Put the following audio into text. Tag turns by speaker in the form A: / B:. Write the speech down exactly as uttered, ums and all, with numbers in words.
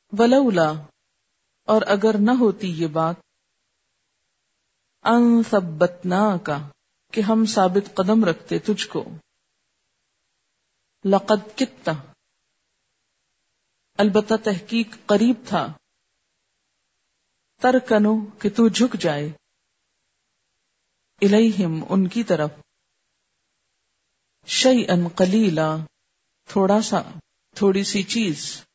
A: वलौला, और अगर न होती ये बात, अन सब्बतनाका, कि हम साबित कदम रखते तुझको, लक़द कित्ता, अलबत्ता तहकीक करीब था, तरकनो, कि तू झुक जाए, इलैहिम, उनकी तरफ, शैअन कलीला, थोड़ा सा, थोड़ी सी चीज,